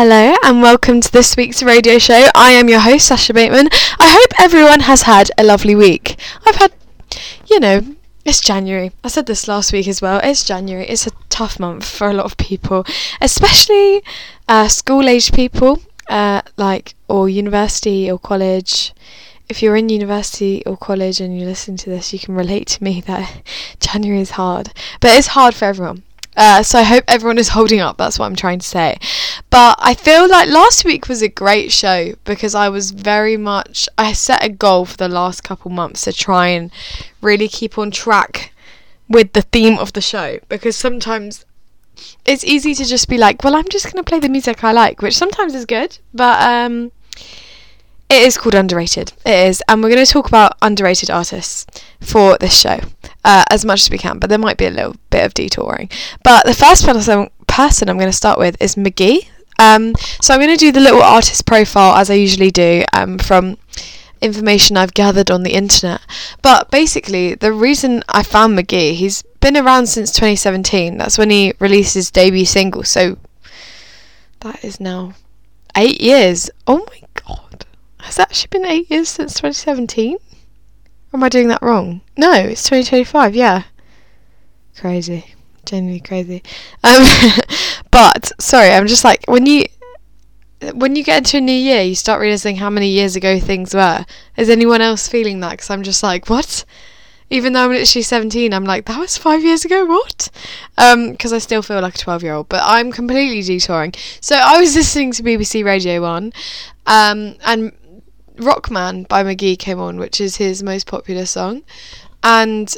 Hello and welcome to this week's radio show. I am your host, Sasha Bateman. I hope everyone has had a lovely week. I've had, it's January. I said this last week as well. It's January. It's a tough month for a lot of people, especially school-aged people, or university or college. If you're in university or college and you listen to this, you can relate to me that January is hard. But it's hard for everyone. So I hope everyone is holding up, that's what I'm trying to say. But I feel like last week was a great show because I set a goal for the last couple months to try and really keep on track with the theme of the show, because sometimes it's easy to just be like, well, I'm just going to play the music I like, which sometimes is good, but it is called Underrated. It is, and we're going to talk about underrated artists for this show as much as we can, but there might be a little bit of detouring. But the first person I'm going to start with is McGee. So I'm going to do the little artist profile as I usually do from information I've gathered on the internet. But basically, the reason I found McGee, he's been around since 2017. That's when he released his debut single. So that is now 8 years. Oh my god. Has it actually been 8 years since 2017? Or am I doing that wrong? No, it's 2025, yeah. Crazy. Genuinely crazy. But, sorry, I'm just like, when you get into a new year, you start realising how many years ago things were. Is anyone else feeling that? Because I'm just like, what? Even though I'm literally 17, I'm like, that was 5 years ago, what? Because I still feel like a 12-year-old, but I'm completely detouring. So I was listening to BBC Radio 1, and Rockman by McGee came on, which is his most popular song, and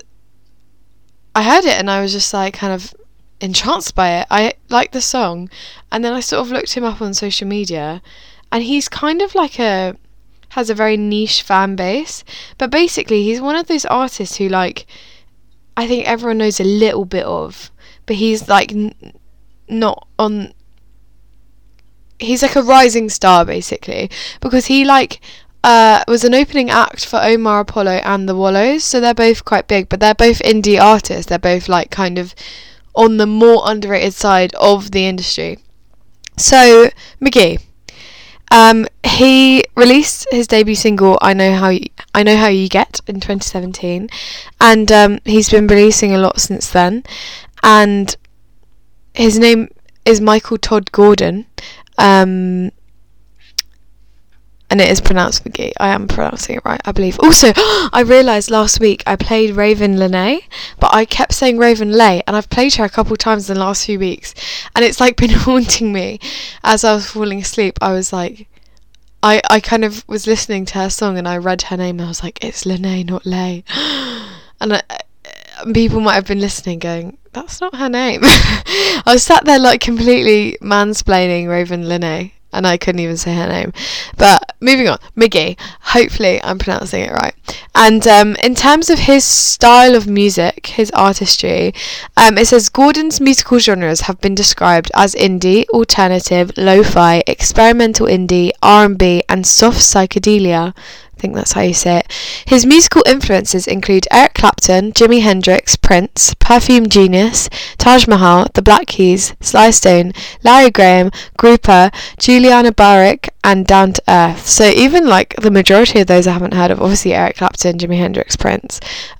I heard it and I was just like kind of entranced by it. I liked the song, and then I sort of looked him up on social media, and he's kind of like has a very niche fan base, but basically he's one of those artists who, like, I think everyone knows a little bit of, but he's like not on. He's like a rising star basically, because he was an opening act for Omar Apollo and the Wallows, so they're both quite big, but they're both indie artists. They're both like kind of on the more underrated side of the industry. So McGee, he released his debut single I Know How You Get in 2017, and he's been releasing a lot since then, and his name is Michael Todd Gordon, and it is pronounced McGee. I am pronouncing it right, I believe. Also, I realised last week I played Raven Lenae, but I kept saying Raven Leigh, and I've played her a couple times in the last few weeks, and it's like been haunting me. As I was falling asleep, I was like, I kind of was listening to her song, and I read her name, and I was like, it's Lenae, not Leigh. And people might have been listening going, that's not her name. I was sat there like completely mansplaining Raven Lenae, and I couldn't even say her name. But moving on, McGee. Hopefully I'm pronouncing it right. And in terms of his style of music, his artistry, it says Gordon's musical genres have been described as indie, alternative, lo-fi, experimental indie, R&B, and soft psychedelia. I think that's how you say it. His musical influences include Eric Clapton, Jimi Hendrix, Prince, Perfume Genius, Taj Mahal, The Black Keys, Sly Stone, Larry Graham, Grouper, Juliana Barwick, and Down to Earth. So even like the majority of those I haven't heard of. Obviously Eric Clapton, Jimi Hendrix, Prince.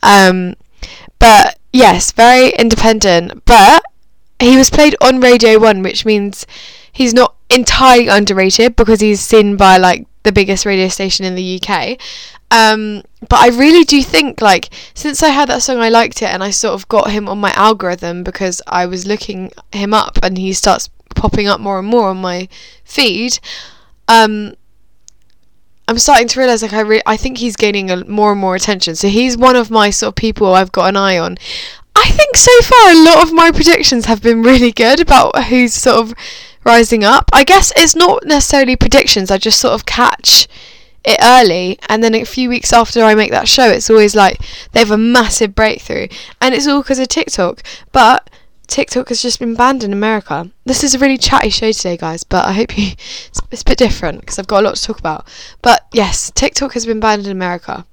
But yes, very independent. But he was played on Radio 1, which means he's not entirely underrated because he's seen by like the biggest radio station in the UK. But I really do think, like, since I heard that song, I liked it, and I sort of got him on my algorithm because I was looking him up and he starts popping up more and more on my feed. I'm starting to realise, like, I think he's gaining more and more attention. So he's one of my sort of people I've got an eye on. I think so far a lot of my predictions have been really good about who's sort of rising up. I guess it's not necessarily predictions, I just sort of catch it early, and then a few weeks after I make that show, it's always like they have a massive breakthrough, and it's all because of TikTok. But TikTok has just been banned in America. This is a really chatty show today, guys, but I hope it's a bit different because I've got a lot to talk about. But yes, TikTok has been banned in America.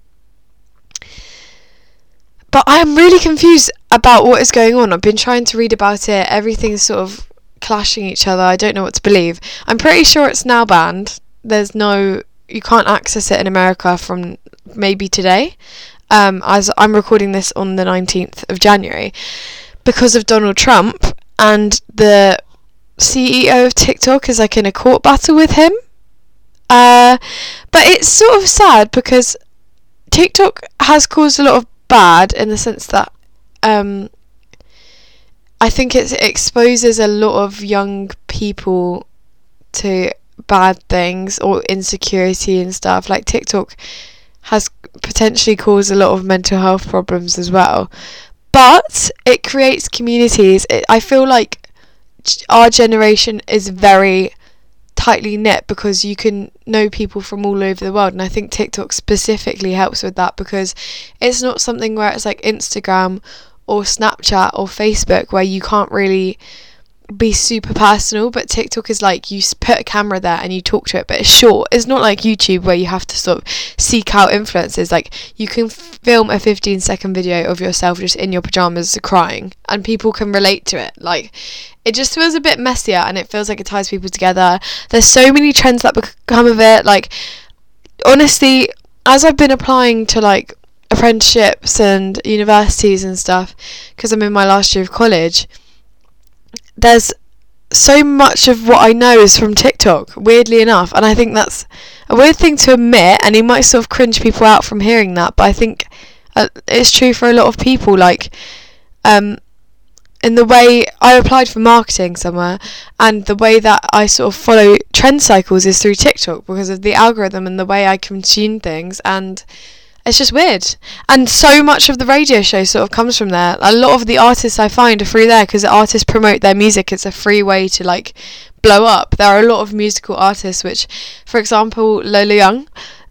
But I am really confused about what is going on. I've been trying to read about it. Everything's sort of clashing each other. I don't know what to believe. I'm pretty sure it's now banned. You can't access it in America from maybe today, as I'm recording this on the 19th of January, because of Donald Trump, and the CEO of TikTok is like in a court battle with him. But it's sort of sad because TikTok has caused a lot of bad in the sense that I think it exposes a lot of young people to bad things or insecurity and stuff. Like, TikTok has potentially caused a lot of mental health problems as well. But it creates communities. I feel like our generation is very tightly knit because you can know people from all over the world, and I think TikTok specifically helps with that because it's not something where it's like Instagram or Snapchat or Facebook where you can't really be super personal, but TikTok is like you put a camera there and you talk to it, but it's short. It's not like YouTube where you have to sort of seek out influencers. Like, you can film a 15-second video of yourself just in your pajamas crying and people can relate to it. Like, it just feels a bit messier and it feels like it ties people together. There's so many trends that come of it. Like, honestly, as I've been applying to like apprenticeships and universities and stuff, because I'm in my last year of college, there's so much of what I know is from TikTok, weirdly enough, and I think that's a weird thing to admit, and it might sort of cringe people out from hearing that, but I think it's true for a lot of people. Like, in the way I applied for marketing somewhere, and the way that I sort of follow trend cycles is through TikTok because of the algorithm and the way I consume things, and it's just weird. And so much of the radio show sort of comes from there. A lot of the artists I find are through there because the artists promote their music. It's a free way to like blow up. There are a lot of musical artists which, for example, Lola Young,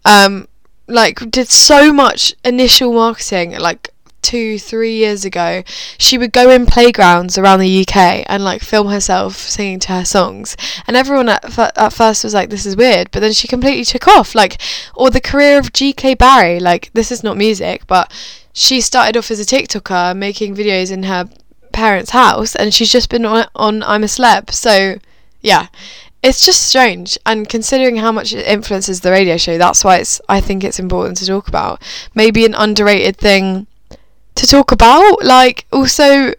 like did so much initial marketing like 2-3 years ago. She would go in playgrounds around the UK and like film herself singing to her songs, and everyone at first was like, this is weird, but then she completely took off. Like, or the career of GK Barry, like, this is not music, but she started off as a TikToker making videos in her parents' house, and she's just been on I'm a Celeb. So yeah, it's just strange, and considering how much it influences the radio show, that's why I think it's important to talk about. Maybe an underrated thing to talk about. Like, also,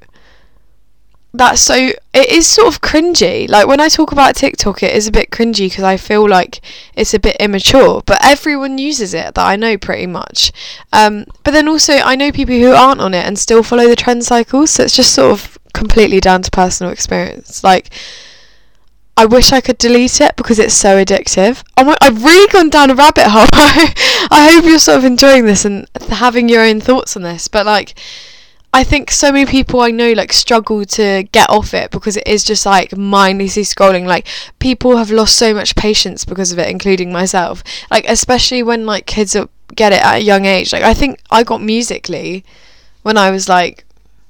it is sort of cringy. Like, when I talk about TikTok, it is a bit cringy because I feel like it's a bit immature, but everyone uses it that I know pretty much. But then also I know people who aren't on it and still follow the trend cycles, so it's just sort of completely down to personal experience. Like, I wish I could delete it because it's so addictive. I've really gone down a rabbit hole. I hope you're sort of enjoying this and having your own thoughts on this. But like, I think so many people I know like struggle to get off it because it is just like mindlessly scrolling. Like, people have lost so much patience because of it, including myself. Like, especially when like kids get it at a young age. Like, I think I got Musical.ly when I was like,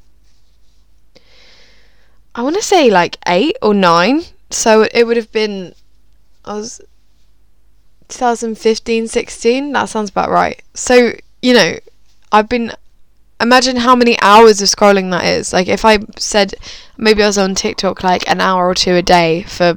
I want to say like 8 or 9. So it would have been, I was 2015, 16. That sounds about right. So, you know, imagine how many hours of scrolling that is. Like, if I said maybe I was on TikTok like an hour or two a day for,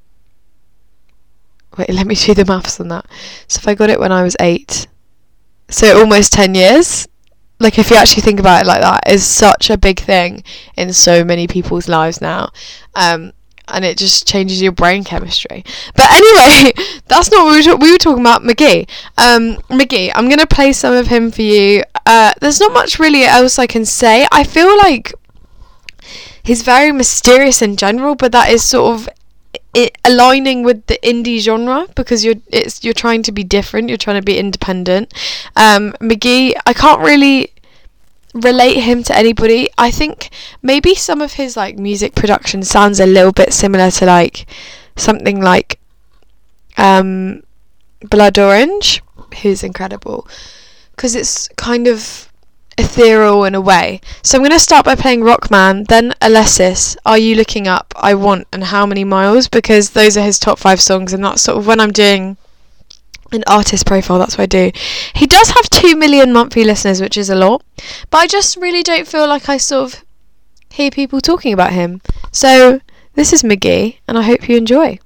wait, let me do the maths on that. So if I got it when I was 8, so almost 10 years. Like, if you actually think about it like that, is such a big thing in so many people's lives now. And it just changes your brain chemistry. But anyway, that's not what we were talking about. McGee. McGee, I'm going to play some of him for you. There's not much really else I can say. I feel like he's very mysterious in general, but that is sort of aligning with the indie genre because you're trying to be different. You're trying to be independent. McGee, I can't really relate him to anybody. I think maybe some of his like music production sounds a little bit similar to like something like Blood Orange, who's incredible because it's kind of ethereal in a way. So I'm going to start by playing Rockman, then Alessis, Are You Looking Up, I Want, and How Many Miles, because those are his top 5 songs, and that's sort of when I'm doing an artist profile, that's what I do. He does have 2 million monthly listeners, which is a lot, but I just really don't feel like I sort of hear people talking about him. So This is McGee, and I hope you enjoy.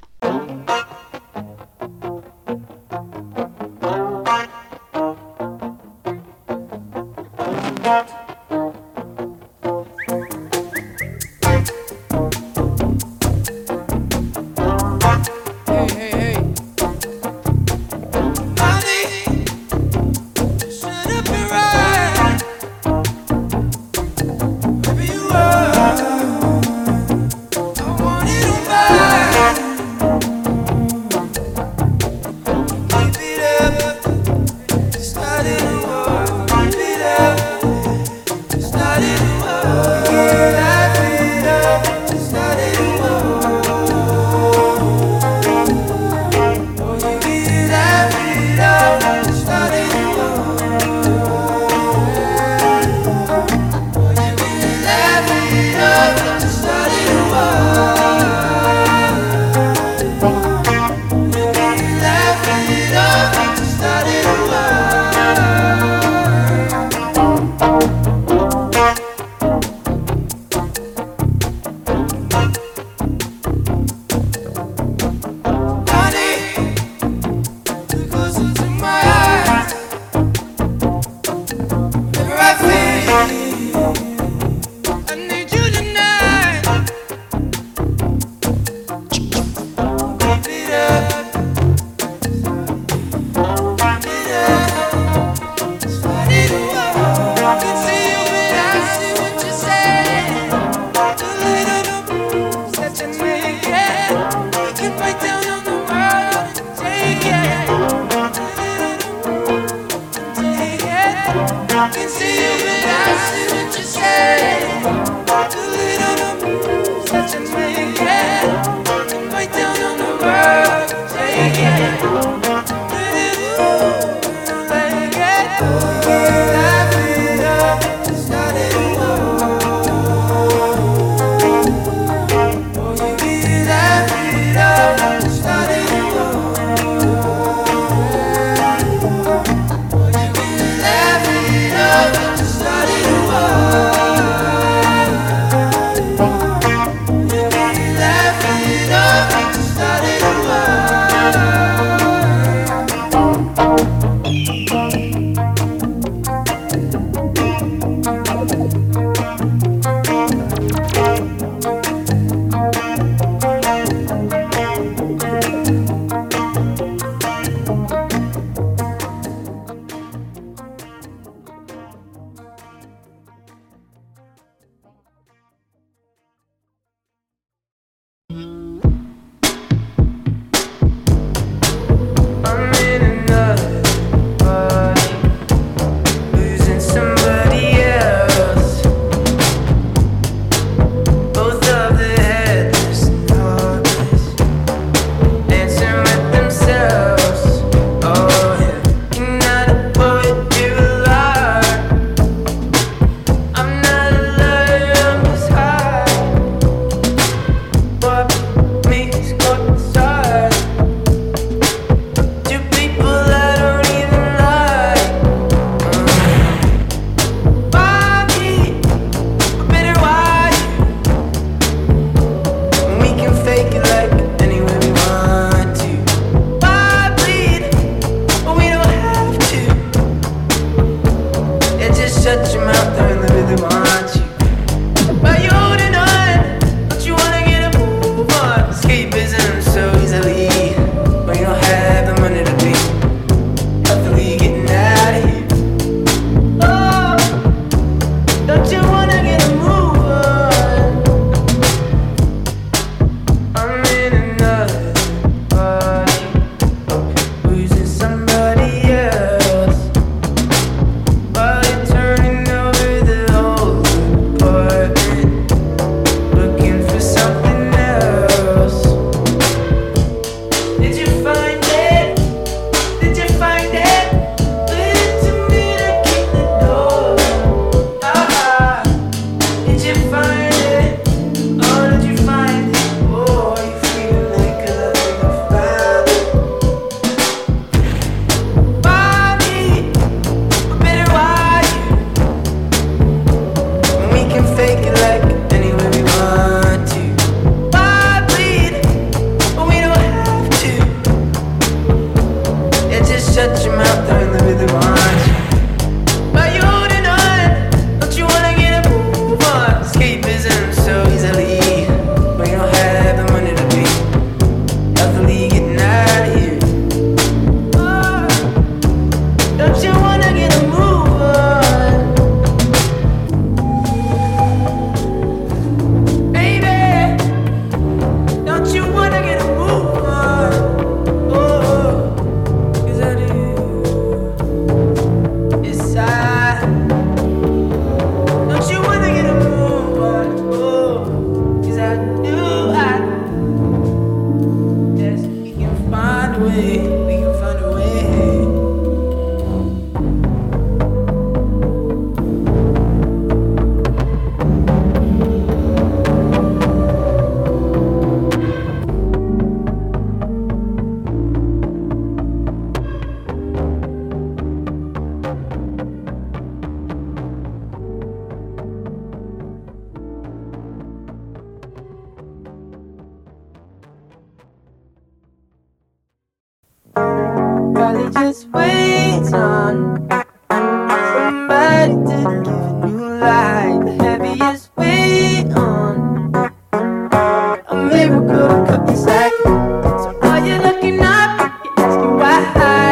Just wait on somebody to give a new light. The heaviest weight on a miracle to cut the slack. So are you looking up? You're asking why?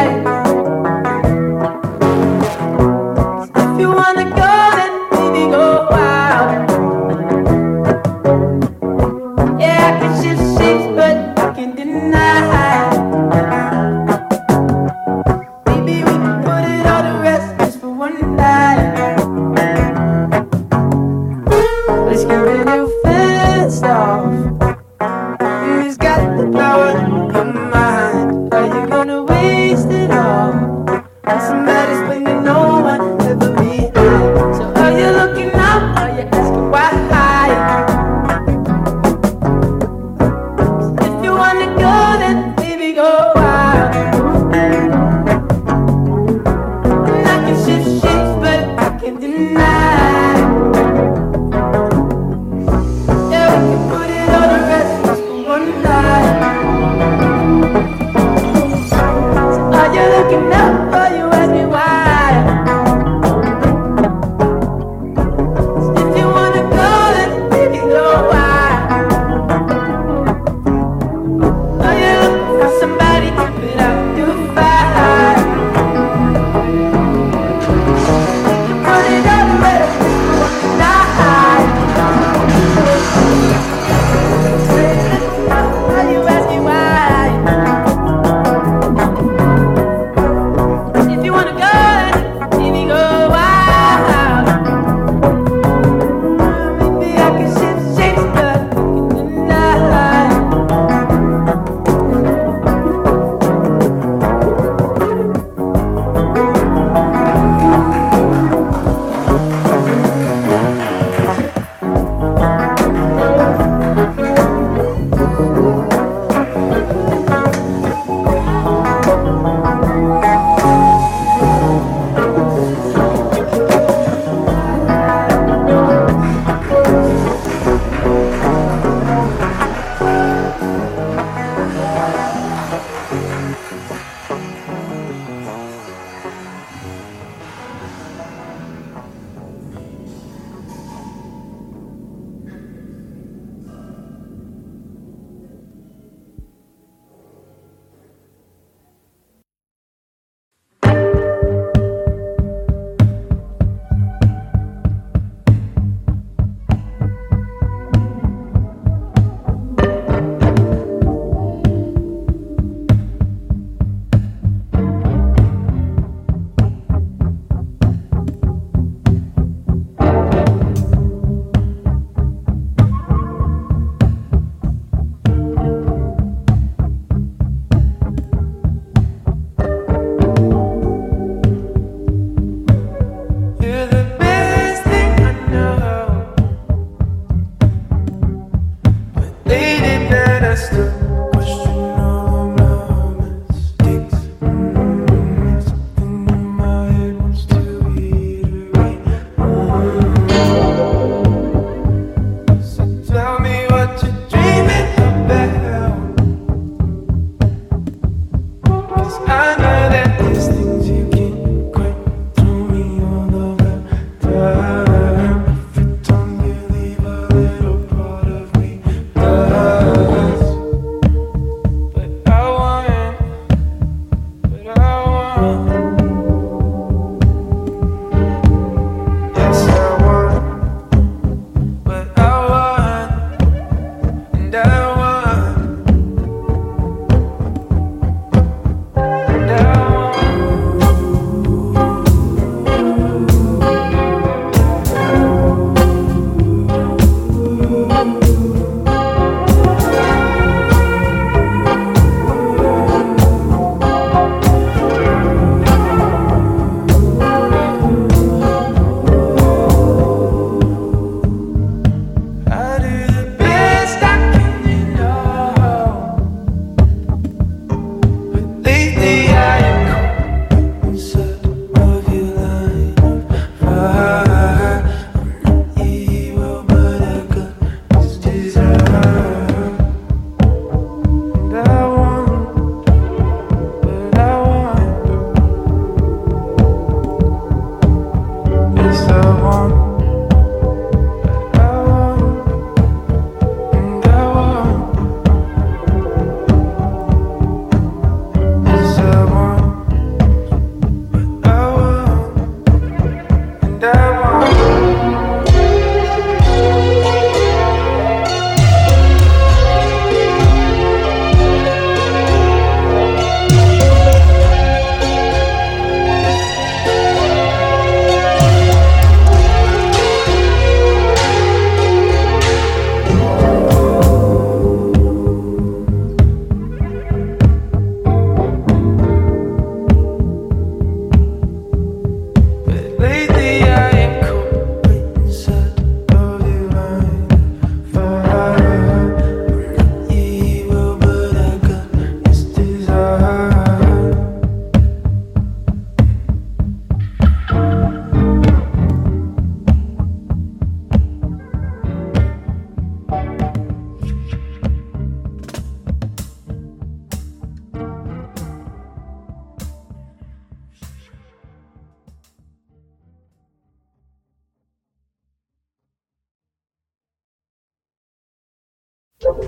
'Cause if you wanna go, then baby go wild. Yeah, I can shift shapes, but I can't deny. Let's get real fast off. Who's got the power in your mind? Are you gonna waste it all on somebody spending no one ever behind? So are you looking up? Are you asking why? 'Cause if you wanna go, then baby go wild. And I can shift shapes, but I can't deny. Looking up, or you ask me why? If you wanna go, then baby go wild. Are you looking for somebody to put out your fire? Put it on the red night. Are you asking why? If you wanna go, baby, go wild. Maybe I can shift shapes, but tonight.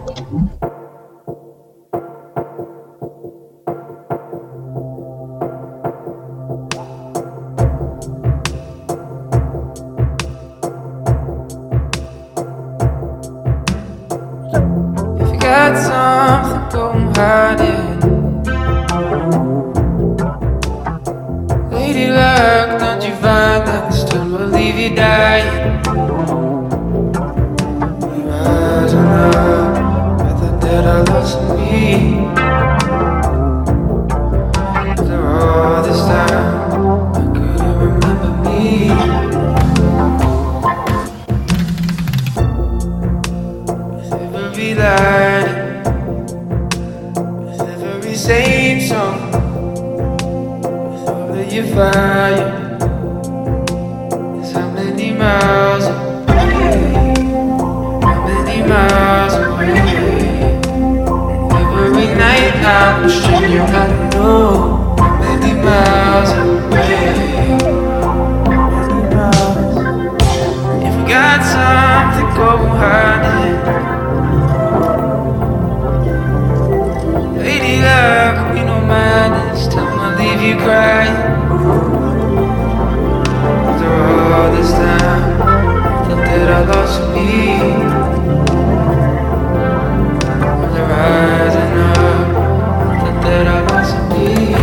If you got something, go and hide it. Lady luck, don't you find that this time will leave you dying? Rising up with the dead I lost in me. After all this time, I couldn't remember me. With every light, with every same song, with all of your fire, is how many miles away? How many miles away? Every night I'm wishing you I know how many miles away. Many miles. If you got something, go hide it. Lady luck, we don't mind this time I'll leave you crying. After all this time, the dead I lost me. On the rising up, the dead I lost me.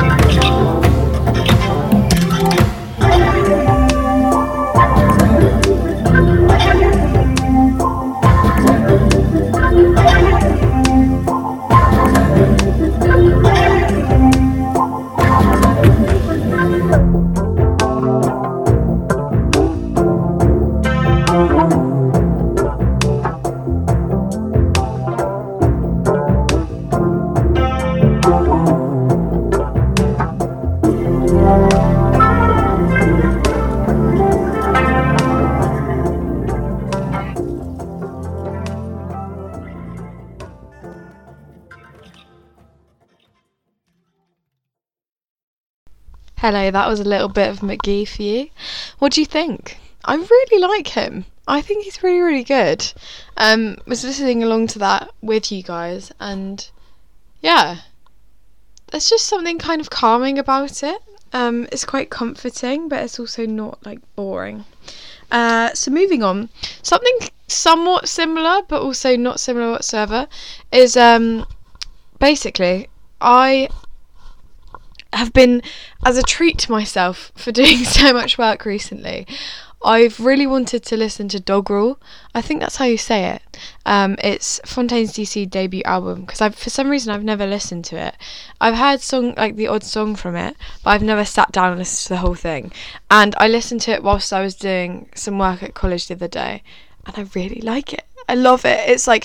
Hello, that was a little bit of McGee for you. What do you think? I really like him. I think he's really, really good. Was listening along to that with you guys, and yeah, there's just something kind of calming about it. It's quite comforting, but it's also not like boring. So moving on, something somewhat similar, but also not similar whatsoever, is basically I have been, as a treat to myself for doing so much work recently, I've really wanted to listen to Doggerel. I think that's how you say it. It's Fontaines DC debut album, because for some reason I've never listened to it. I've heard the odd song from it, but I've never sat down and listened to the whole thing. And I listened to it whilst I was doing some work at college the other day, and I really like it. I love it. It's like,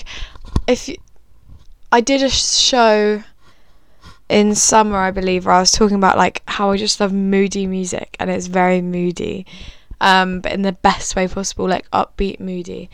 I did a show in summer, I believe, where I was talking about like how I just love moody music, and it's very moody, but in the best way possible, like upbeat moody.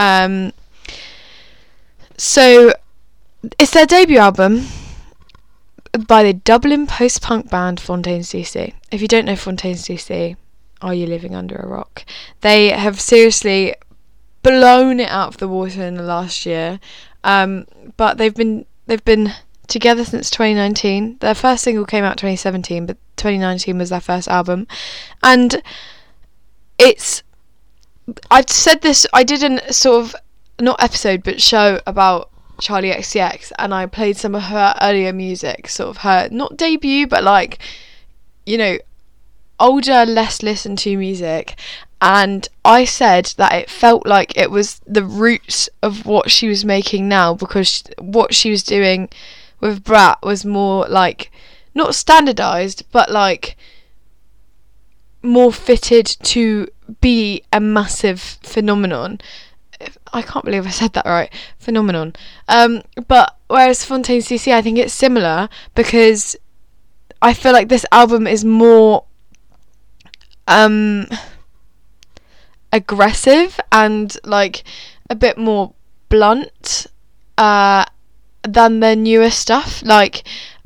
So it's their debut album by the Dublin post-punk band Fontaines DC. If you don't know Fontaines DC, are you living under a rock? They have seriously blown it out of the water in the last year, but they've been together since 2019. Their first single came out 2017, but 2019 was their first album. And I've said this, I did a sort of, not episode, but show about Charlie XCX, and I played some of her earlier music, sort of her, not debut, but like, you know, older, less listened to music. And I said that it felt like it was the roots of what she was making now, because what she was doing with Brat was more like, not standardised, but like more fitted to be a massive phenomenon. I can't believe I said that right. Phenomenon. But whereas Fontaines DC, I think it's similar, because I feel like this album is more aggressive and like a bit more blunt than their newer stuff. Like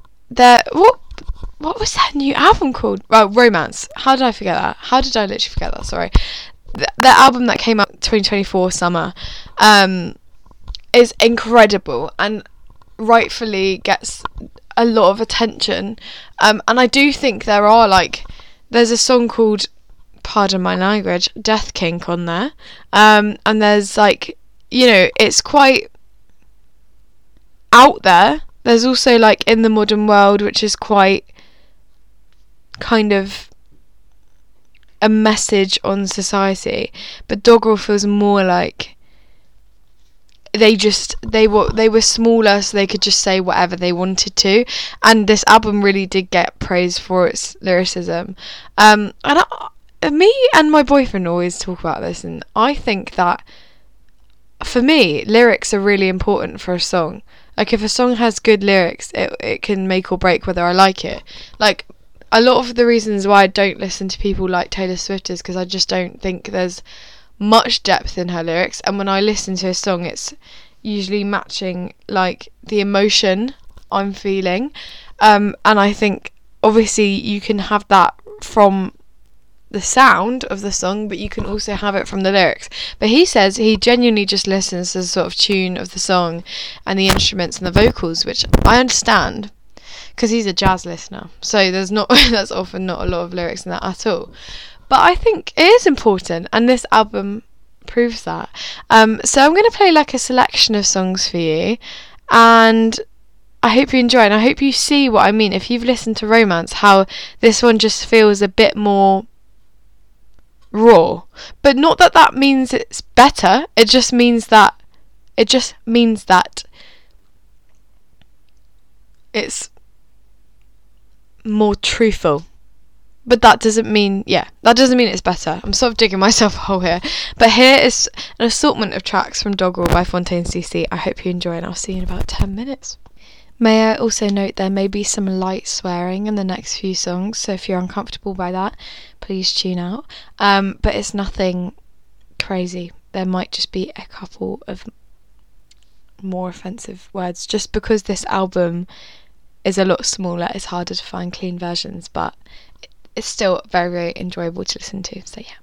what was that new album called? Well, Romance. How did I forget that? How did I literally forget that? Sorry. Their album that came out 2024 summer, is incredible and rightfully gets a lot of attention. And I do think there's a song called, pardon my language, Death Kink on there. And there's it's quite out there. There's also In the Modern World, which is quite kind of a message on society, but Doggerel feels more like they were smaller, so they could just say whatever they wanted to, and this album really did get praised for its lyricism. Me and my boyfriend always talk about this, and I think that for me, lyrics are really important for a song. If a song has good lyrics, it can make or break whether I like it. A lot of the reasons why I don't listen to people like Taylor Swift is because I just don't think there's much depth in her lyrics, and when I listen to a song, it's usually matching the emotion I'm feeling, and I think obviously you can have that from the sound of the song, but you can also have it from the lyrics. But he says he genuinely just listens to the sort of tune of the song and the instruments and the vocals, which I understand, because he's a jazz listener, so there's often not a lot of lyrics in that at all. But I think it is important, and this album proves that. So I'm going to play a selection of songs for you, and I hope you enjoy it, and I hope you see what I mean. If you've listened to Romance, how this one just feels a bit more raw, but not that means it's better. It just means that it's more truthful, but that doesn't mean it's better. I'm sort of digging myself a hole here, but here is an assortment of tracks from Doggerel by Fontaine CC. I hope you enjoy, and I'll see you in about 10 minutes. May I also note there may be some light swearing in the next few songs, so if you're uncomfortable by that, please tune out. But it's nothing crazy. There might just be a couple of more offensive words, just because this album is a lot smaller. It's harder to find clean versions, but it's still very, very enjoyable to listen to, so yeah.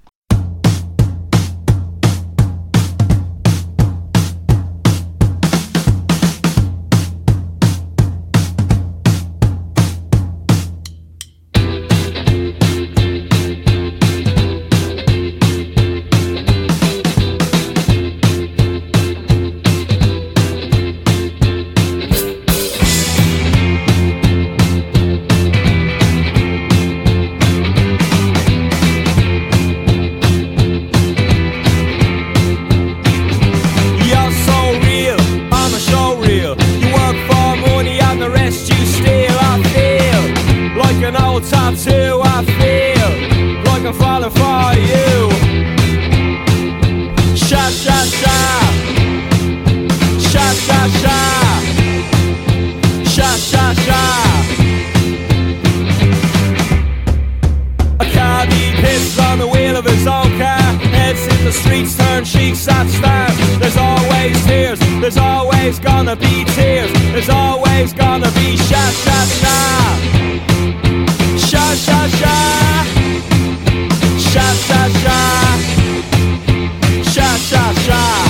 Tattoo, I feel like I'm falling for you. Sha sha sha, sha sha sha, sha sha sha. A cabbie pisses on the wheel of his own car, heads in the streets, turn cheeks at stars. There's always tears, there's always gonna be tears, there's always gonna be sha sha sha. Sha sha sha, sha sha sha, sha sha sha.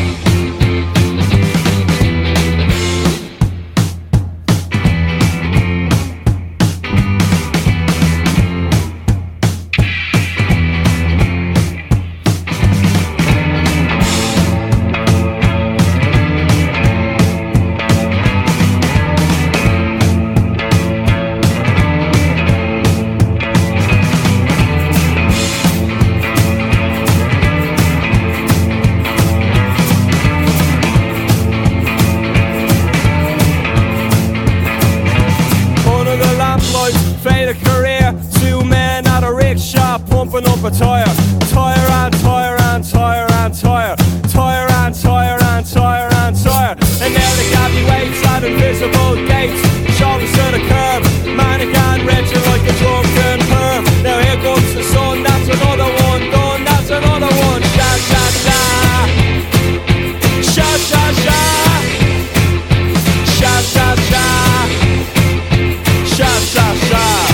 Fade a career, two men at a rickshaw pumping up a tire. Tire and tire and tire and tire, tire and tire and tire and tire. And now the cabbie waits at invisible gates, shoulders to the curb, manic and wretched like a drunken perv. Now here comes the sun, that's another one done, that's another one. Sha sha sha, sha sha sha, sha sha sha, sha sha sha.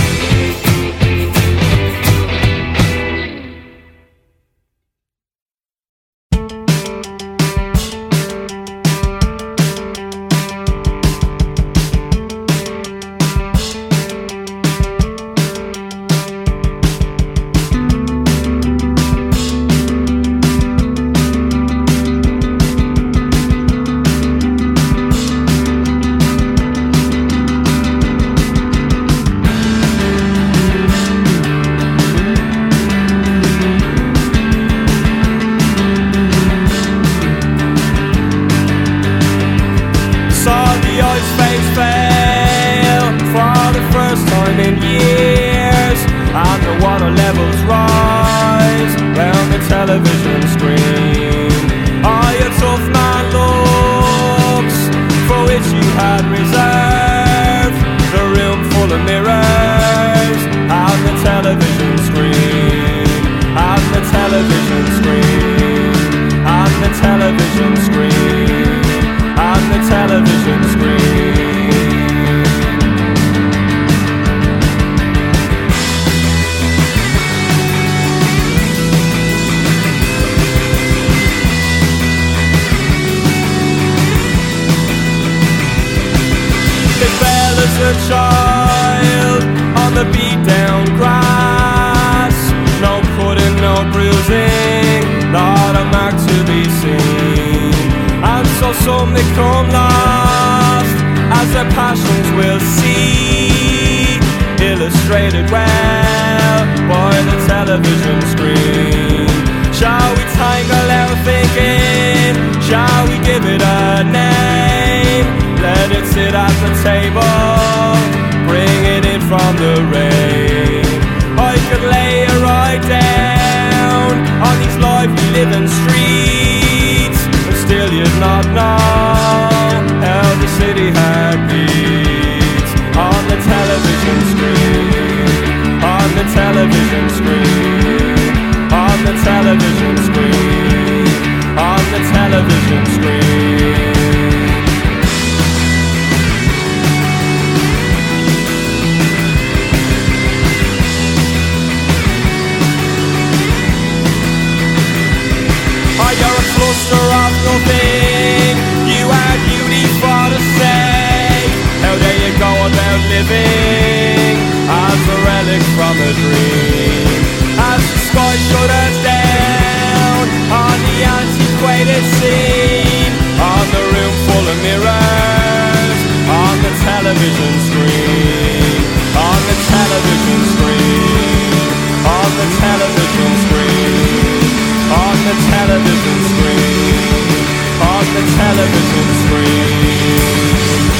television screen. Are your tough man looks for which you had reserved the room full of mirrors on the television screen, on the television screen, on the television screen, on the television screen. As a child on the beat down grass, no cutting, no bruising, not a mark to be seen. And so some they come last, as their passions will see, illustrated well by the television screen. Shall we tangle our thinking? Shall we give it a name? Let it sit at the table, bring it in from the rain. I could lay it right down on these lively living streets, but still you'd not know how the city had beats. On the television screen, on the television screen, on the television screen, on the television screen. You're a cluster of nothing, you are beauty for the sake. How dare you go about living as a relic from a dream? As the sky shudders down on the antiquated scene, on the room full of mirrors, on the television screen, on the television screen, on the television screen, on the television screen, on the television screen.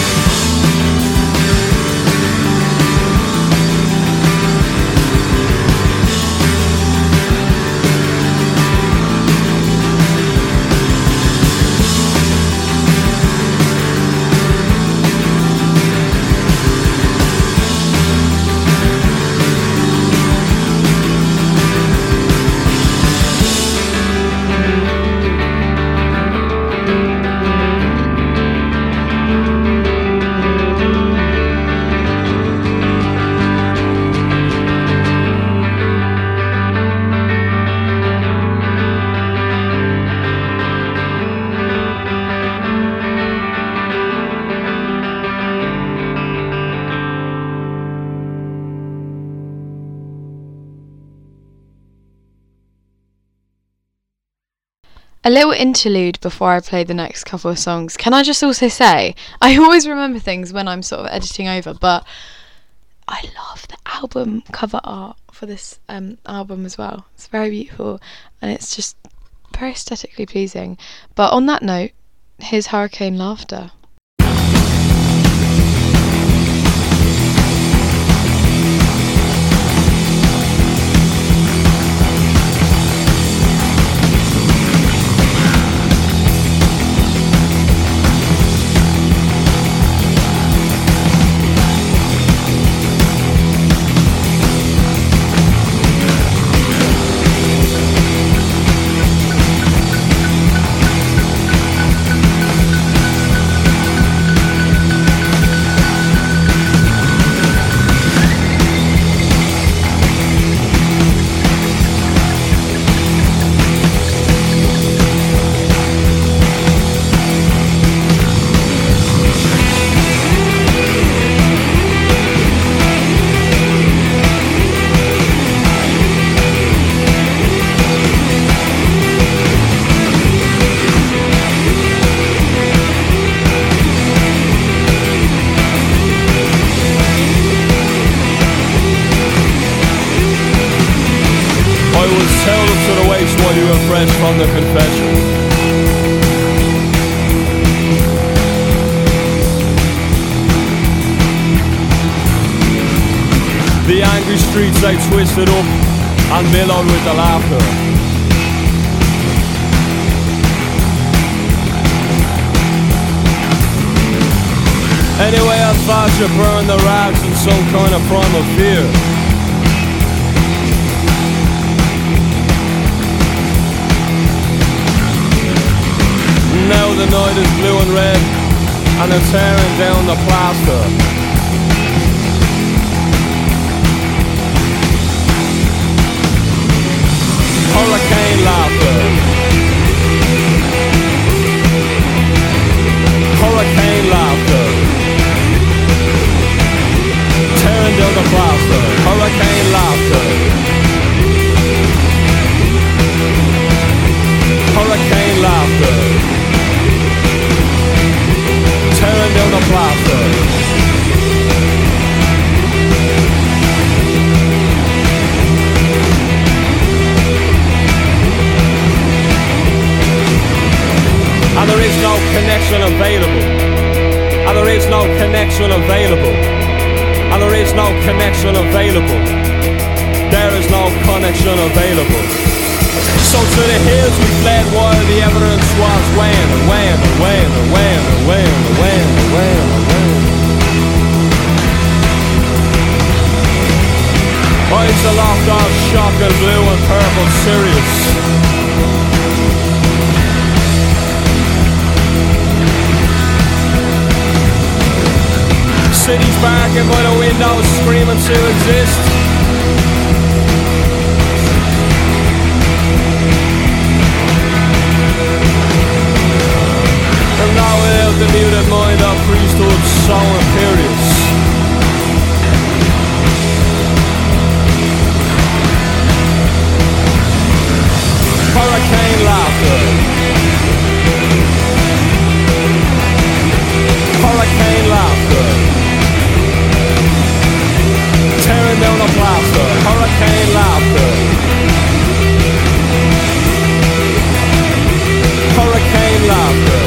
A little interlude before I play the next couple of songs. Can I just also say, I always remember things when I'm sort of editing over, but I love the album cover art for this album as well. It's very beautiful and it's just very aesthetically pleasing. But on that note, here's Hurricane Laughter. Fresh from the confession. The angry streets they twisted up and billowed with the laughter. Anyway, I thought you burned the rags in some kind of primal fear. Now the night is blue and red, and they're tearing down the plaster. Hurricane laughter. Hurricane laughter. Tearing down the plaster. Hurricane laughter. Hurricane laughter. Tearing down the plaster. And there is no connection available. And there is no connection available. And there is no connection available. There is no connection available. So to the hills we fled while the evidence was weighing and weighing and weighing and weighing and weighing and weighing and weighing and weighing. Eyes aloft all shock and blue and purple serious. Cities barking by the windows, screaming to exist. And now without the muted mind of priesthood so imperious. Hurricane laughter. Hurricane laughter. Tearing down the plaster, hurricane laughter. Hurricane laughter.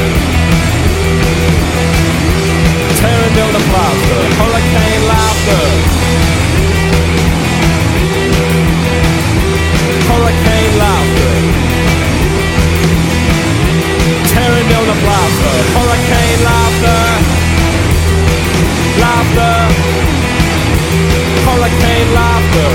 Tearing down the plaster, hurricane laughter. Hurricane laughter. Tearing down the plaster, hurricane laughter. Laughter. Hurricane laughter.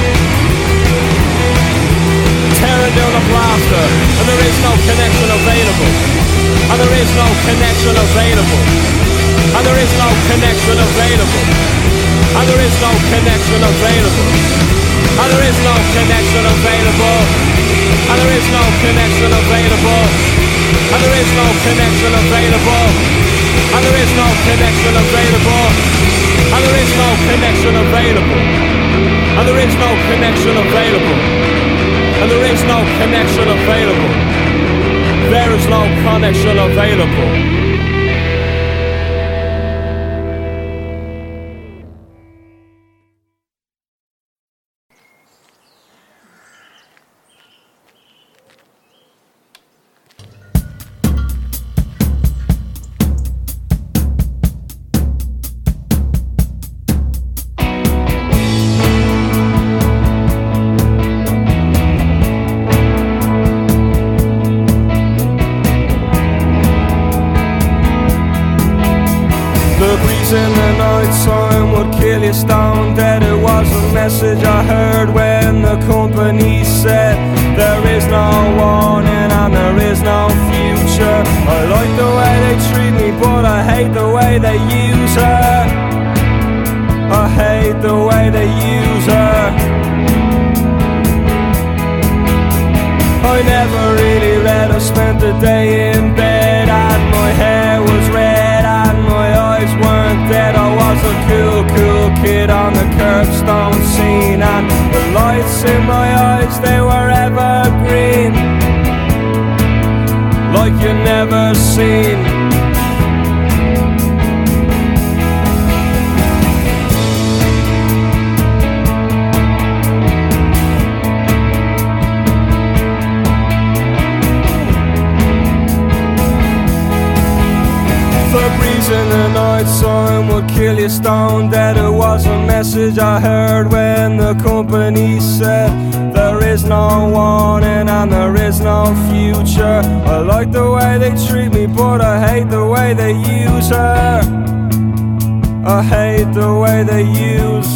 Tearing down the plaster. And there is no connection available. And there is no connection available. And there is no connection available. And there is no connection available. And there is no connection available. And there is no connection available. And there is no connection available. And there is no connection available. And there is no connection available. And there is no connection available. And there is no connection available. There is no connection available. In the night time would kill you stone dead. It was a message I heard when the company said there is no warning and there is no future. I like the way they treat me, but I hate the way they use her. I hate the way they use her. I never really read, I spent the day in bed and my hair was red and my eyes weren't dead. I was a cool kid on the curbstone scene, and the lights in my eyes, they were evergreen, like you never seen. In the night time would kill you stone dead. It was a message I heard when the company said there is no warning and there is no future. I like the way they treat me, but I hate the way they use her. I hate the way they use.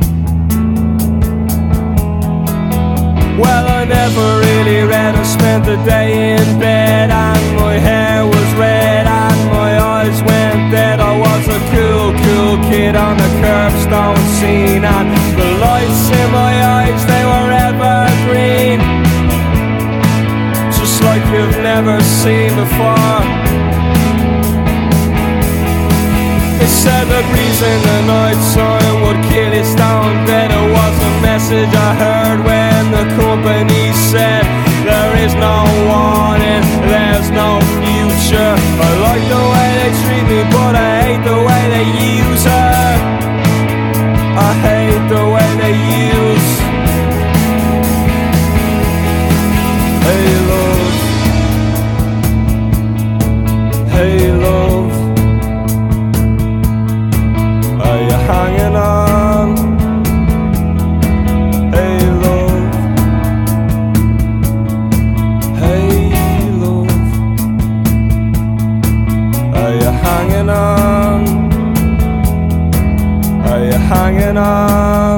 Well, I never really read. I spent the day in bed, and my hair was red and my eyes went dead. I was a cool kid on the curbstone scene, and the lights in my eyes, they were evergreen, just like you've never seen before. They said the breeze in the night sun would kill you stone dead. It was a message I heard when the company said there is no warning, there's no future. I like the way they treat me, but I hate the way they use her. I hate the way they use. Hey love, hey love, are you hanging on? Hey love, hey love, are you hanging on? Are you hanging on?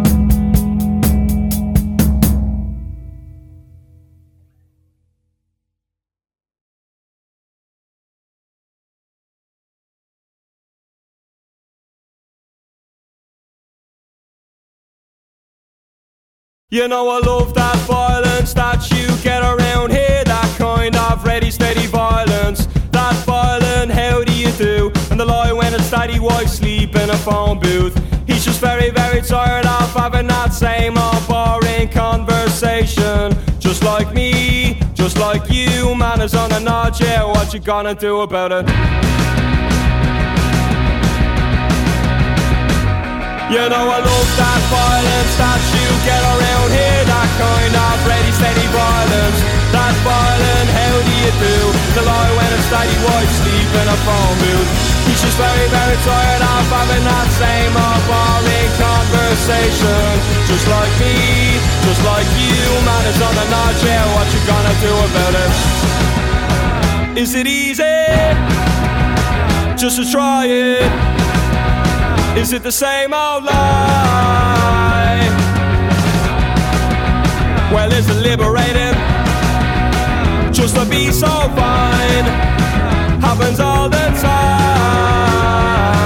You know I love that violence that you get around here, that kind of ready steady violence. That violent, how do you do? And the lie when it's daddy wife sleep in a phone booth. He's just very, very tired of having that same old boring conversation. Just like me, just like you, man is on a nod, yeah, what you gonna do about it? You know I love that violence that you get around here, that kind of ready steady violence. That violent, how do you do? The lie when it's daddy wife sleep in a phone booth. He's just very, very tired of having that same old boring conversation. Just like me, just like you, man is on the nod, yeah, what you gonna do about it? Is it easy just to try it? Is it the same old lie? Well, is it liberating just to be so fine? Happens all the time.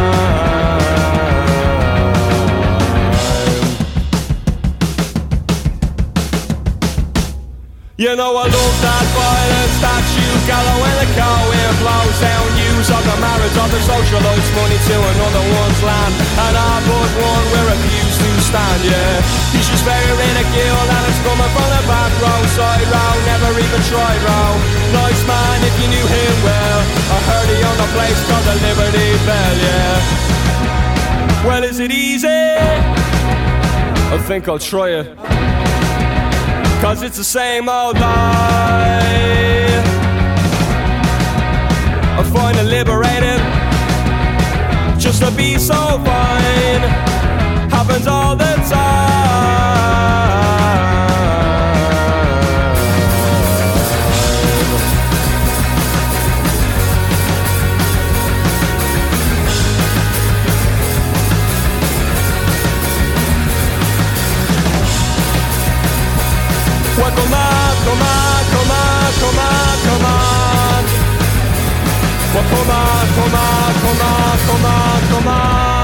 You know I love that violence that you gallow when the car wind blows down. Use of the marriage of the socialites, money to another one's land, and our but one we refuse to stand, yeah. He's just very ridiculed and it's coming from the back row, side row, never even tried row. Nice man if you knew him well. I heard he owned a place called the Liberty Bell, yeah. Well, is it easy? I think I'll try it, 'cause it's the same old lie. I find it liberating just to be so fine. Happens all the time. Well, come on, come on, come on, come on, come on. Well, come on, come on, come on, come on, come on.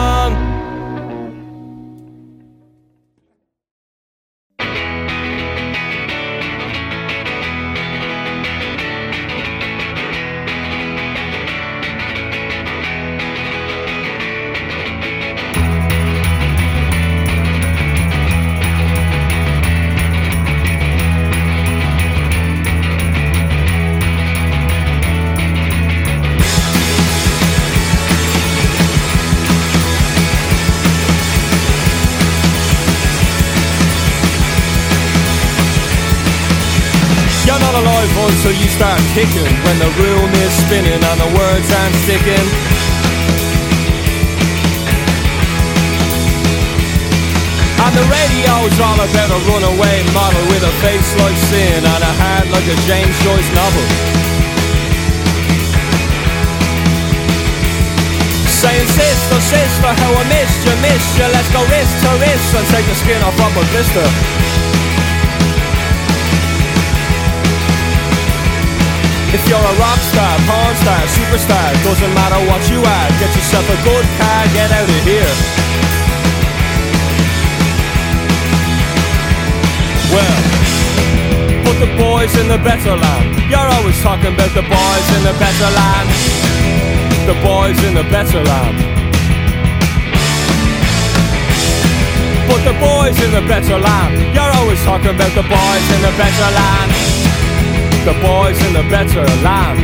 You're not alive until you start kicking, when the room is spinning and the words aren't sticking. And the radio's all about a runaway model with a face like sin and a heart like a James Joyce novel. Saying sister, sister, how I missed you, let's go wrist to wrist and take the skin off of my blister. If you're a rock star, porn star, superstar, doesn't matter what you are, get yourself a good car, get out of here. Well, put the boys in the better land. You're always talking about the boys in the better land. The boys in the better land. Put the boys in the better land. You're always talking about the boys in the better land. The boys in the better land.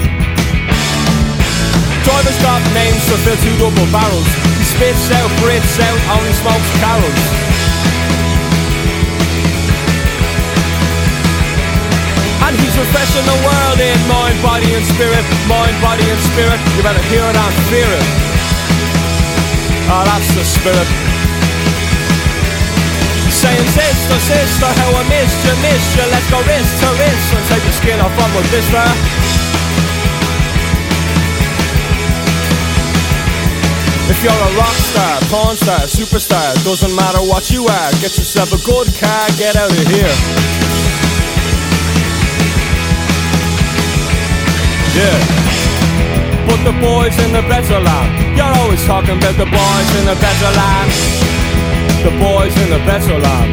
Driver's got names to fill 2 double barrels. He spits out, breathes out, only smokes carols. And he's refreshing the world in mind, body and spirit. Mind, body and spirit. You better hear it and fear it. Oh, that's the spirit. Saying sister, sister, how I missed you, let's go wrist to wrist and take the skin off of my blister. If you're a rock star, porn star, superstar, doesn't matter what you are, get yourself a good car, get out of here. Yeah. Put the boys in the better land. You're always talking about the boys in the better land. The boys in the better land.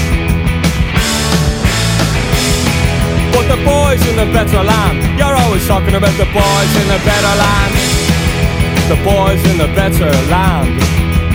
Put the boys in the better land. You're always talking about the boys in the better land. The boys in the better land.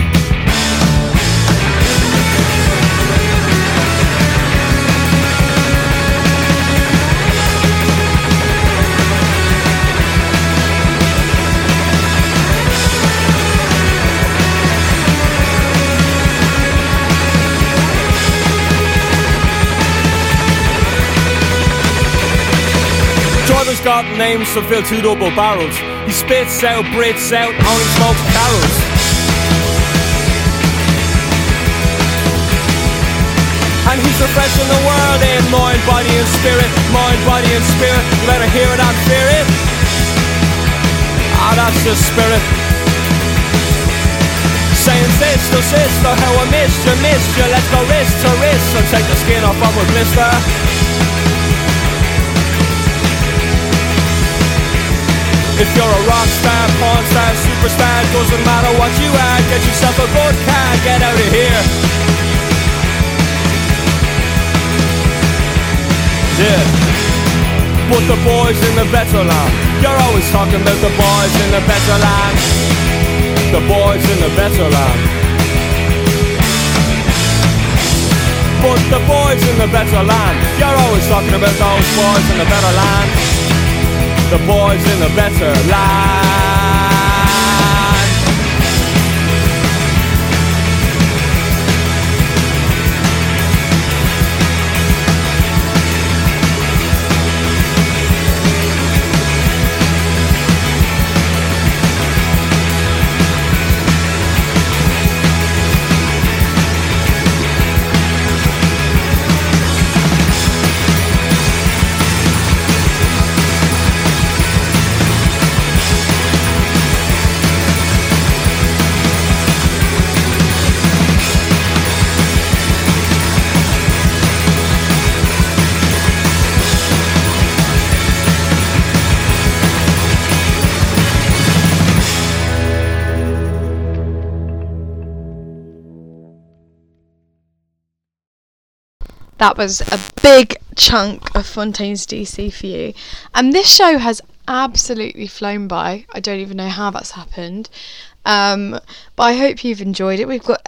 Driver's got names to fill 2 double barrels. He spits out, breathes out, only smokes carols. And he's refreshing the world in mind, body and spirit. Mind, body and spirit. You better hear it and fear it. Ah, that's the spirit. Saying sister, sister, how I missed you, let's go wrist to wrist and take the skin off of my blister. If you're a rock star, porn star, superstar, doesn't matter what you are, get yourself a good car, get out of here. Yeah. Put the boys in the better land. You're always talking about the boys in the better land. The boys in the better land. Put the boys in the better land. You're always talking about those boys in the better land. The boys in the better land. That was a big chunk of Fontaines DC for you. And this show has absolutely flown by. I don't even know how that's happened. But I hope you've enjoyed it. We've got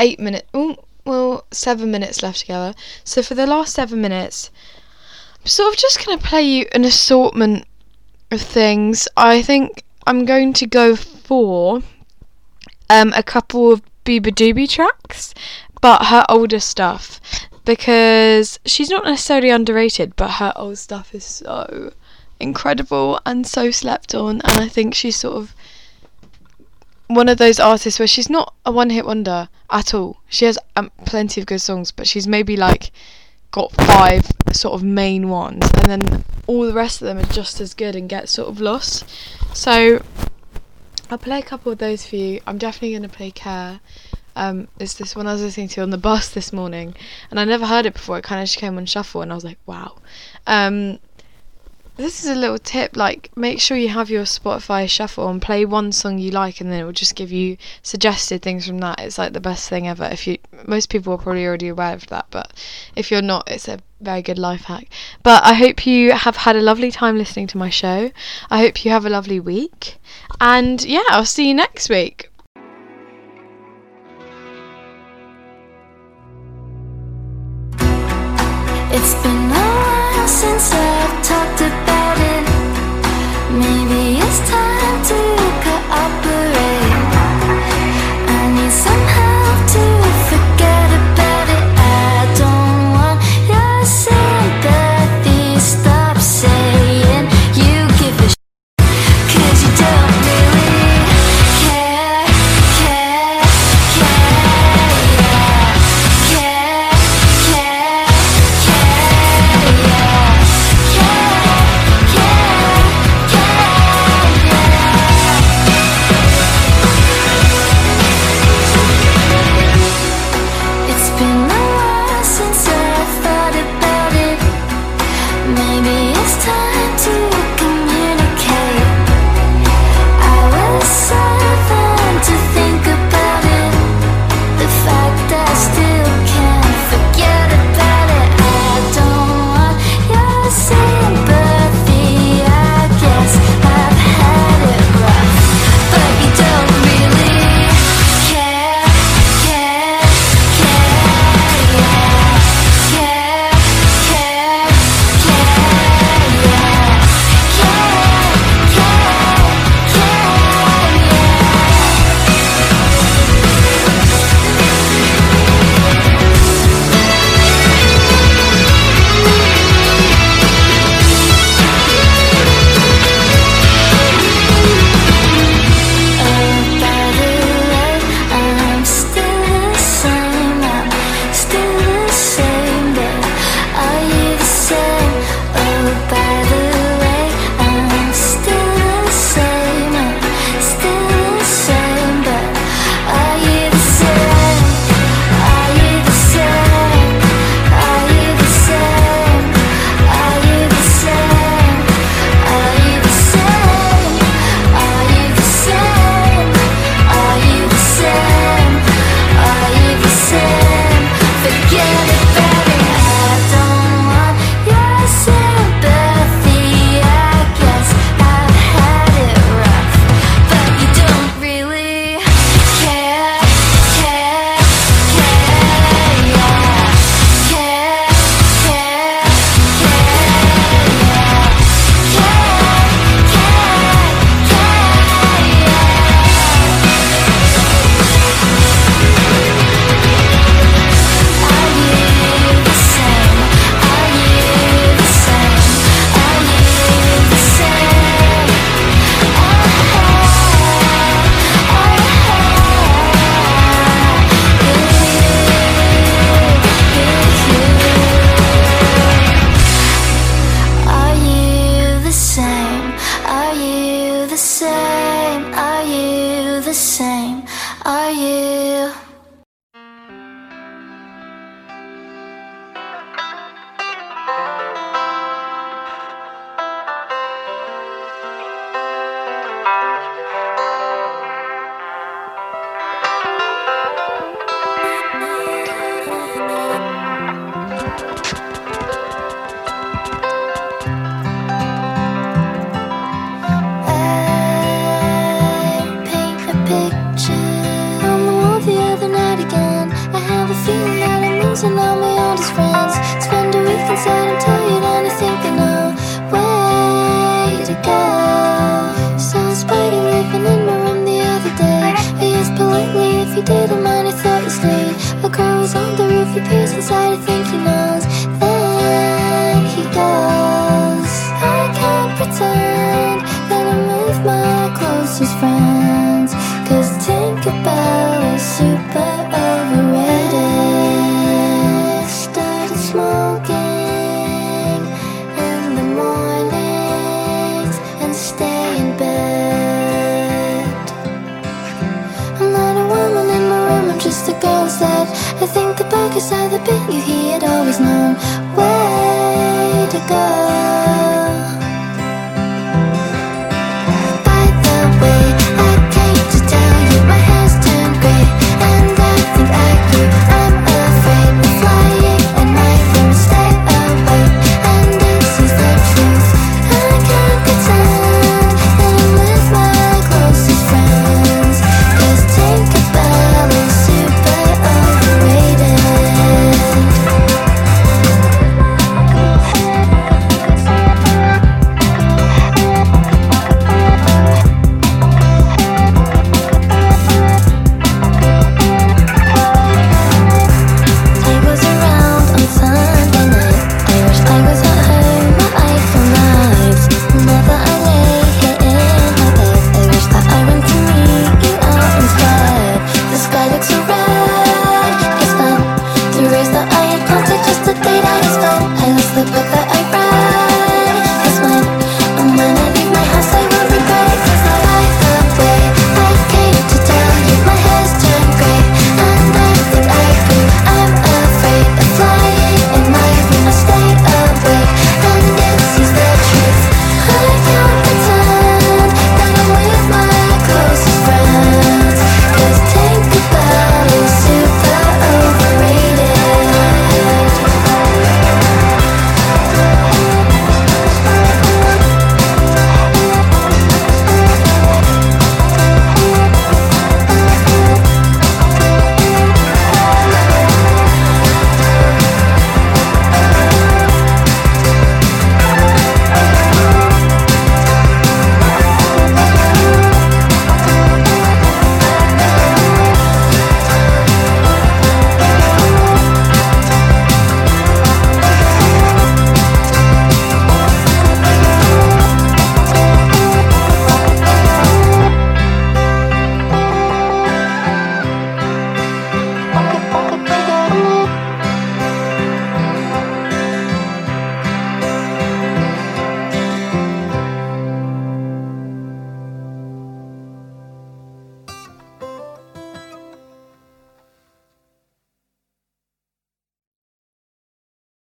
7 minutes left together. So for the last 7 minutes, I'm sort of just going to play you an assortment of things. I think I'm going to go for a couple of Bieber Doobie tracks, but her older stuff. Because she's not necessarily underrated, but her old stuff is so incredible and so slept on. And I think she's sort of one of those artists where she's not a one-hit wonder at all. She has plenty of good songs, but she's maybe like got 5 sort of main ones, and then all the rest of them are just as good and get sort of lost. So I'll play a couple of those for you. I'm definitely going to play Care. It's this one I was listening to on the bus this morning, and I never heard it before. It kind of just came on shuffle, and I was like, wow. This is a little tip, like, make sure you have your Spotify shuffle and play one song you like, and then it will just give you suggested things from that. It's like the best thing ever. Most people are probably already aware of that, but if you're not, it's a very good life hack. But I hope you have had a lovely time listening to my show. I hope you have a lovely week, and yeah, I'll see you next week. It's been a while since I've talked about it. Maybe it's time to cooperate. I need some help to forget about it. I don't want your sympathy. Stop saying you give a shit, 'cause you don't really care, yeah. Care, yeah. just a girl said, I think the burgers are the bit you hear, always known way to go.